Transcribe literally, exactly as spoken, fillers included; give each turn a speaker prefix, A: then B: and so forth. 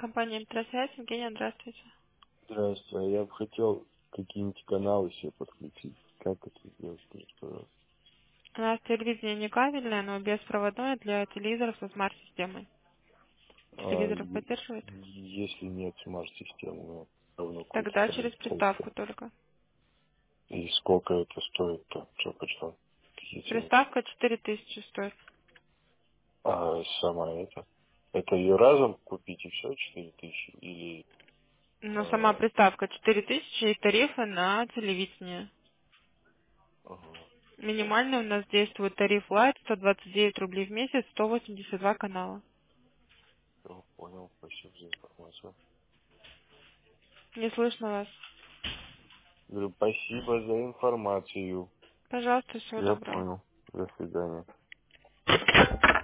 A: компания Интерсвязь. Евгения, здравствуйте.
B: Здравствуйте, а я бы хотел какие-нибудь каналы себе подключить. Как это сделать, скажите, пожалуйста?
A: У нас телевидение не кабельное, но беспроводное для телевизоров со смарт-системой.
B: А,
A: Телевизоров
B: е-
A: поддерживает?
B: если нет смарт-системы, ну, равно какой-то
A: Тогда
B: тариф
A: через
B: толстый.
A: приставку только.
B: И сколько это стоит-то? Что почем? Какие цены?
A: Приставка четыре тысячи стоит.
B: А сама это? Это ее разом купить и все, четыре тысячи? Или...
A: Но сама
B: а,
A: приставка четыре тысячи и тарифы на телевидение.
B: ага,
A: Минимальный у нас действует тариф Light сто двадцать девять рублей в месяц, сто восемьдесят два канала.
B: всё, понял, спасибо за информацию.
A: Не слышно вас.
B: Говорю, спасибо за информацию.
A: Пожалуйста, всего
B: Я
A: доброго.
B: понял. До свидания.